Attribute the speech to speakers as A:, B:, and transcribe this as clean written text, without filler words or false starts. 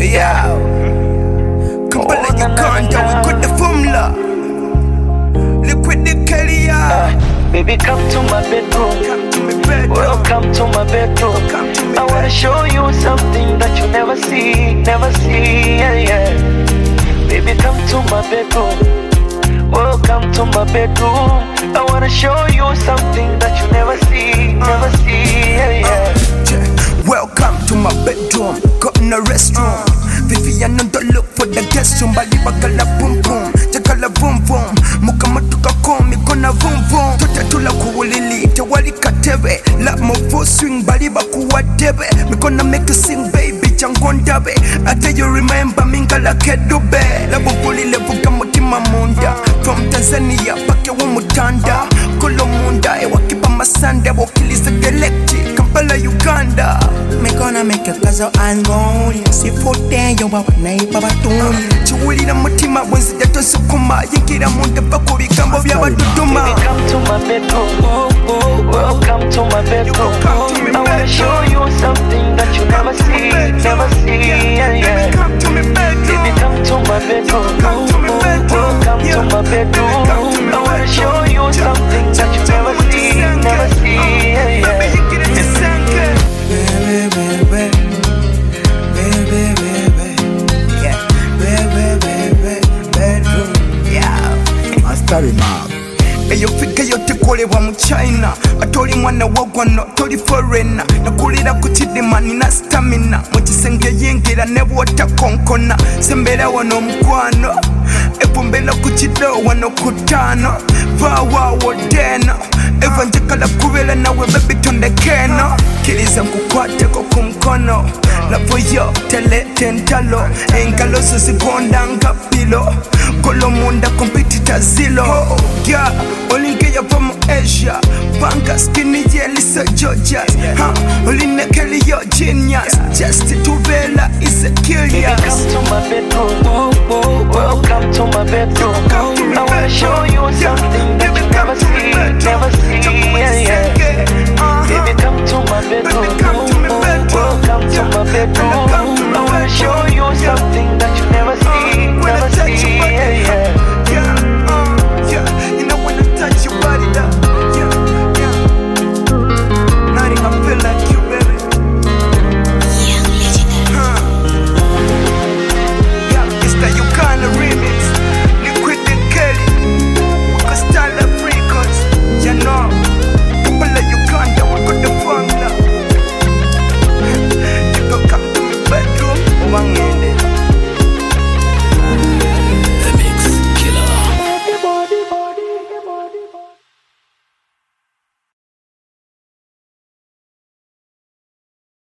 A: Yeah. Kampala Uganda, we got the formula. Liquid the Kelly,
B: Baby, come to my bedroom.
A: Come to my bedroom.
B: Welcome to my bedroom.
A: Come to my
B: I wanna show you something that you never see, yeah, yeah. Baby, come to my bedroom. Welcome to my bedroom. I wanna show you something that you never see, yeah, yeah.
A: Welcome to my bedroom. Got in a restroom. Vivian don't look for the guest room. Bali bagala boom boom, jakala boom boom. Mukamatuka komi kona boom boom. Totatula kuwulili, tewali katebe. La mo full swing, bali bakuwa debe. Mikona make you sing baby, changondabe. Ate you remember mingala kedube. La bubuli levuka mutima munda. From Tanzania, pake wa mutanda. Kolo munda, ewakiba masanda. Wakiliza gelekti, Kampala Uganda.
C: Me gonna make a cause of angoli. Si fote yo wa naiba batuni.
A: Chiwuli na mutima wenzi jato sukuma. Yingira munde bako bigambo bya baduduma.
B: Baby, come to my bedroom. Welcome to my bedroom. I wanna show you something that you never see, yeah, yeah.
A: Come to me bedroom.
B: Baby, come to my bedroom.
A: Come to me bedroom.
B: Welcome to my bedroom. I wanna show you something that you never see, yeah, yeah.
A: Eyo fika yote kolebwa mu China. Atoli mwana wagwano, toli foreigner. Nakulira ku kidima nina stamina. Mu kisenge yingira ne bwota konkona. Sembera wano mukwano. Epumbela ku kido wano kutano. Vawa wodeno. Eva njekala kubela nawe baby tondekeno. Kiriza nkukwateko ku mkono. Lavo yo telete ntalo. Engalo zigonda nga pilo. Kolo munda competitor zilo. Yeah, olingeya from Asia. Banka skinny Lisa Georgia. Olinekeli yo genius. Just to vela is a curious.
B: Come to my bedroom. Welcome to my bedroom. I wanna show you something that you never see,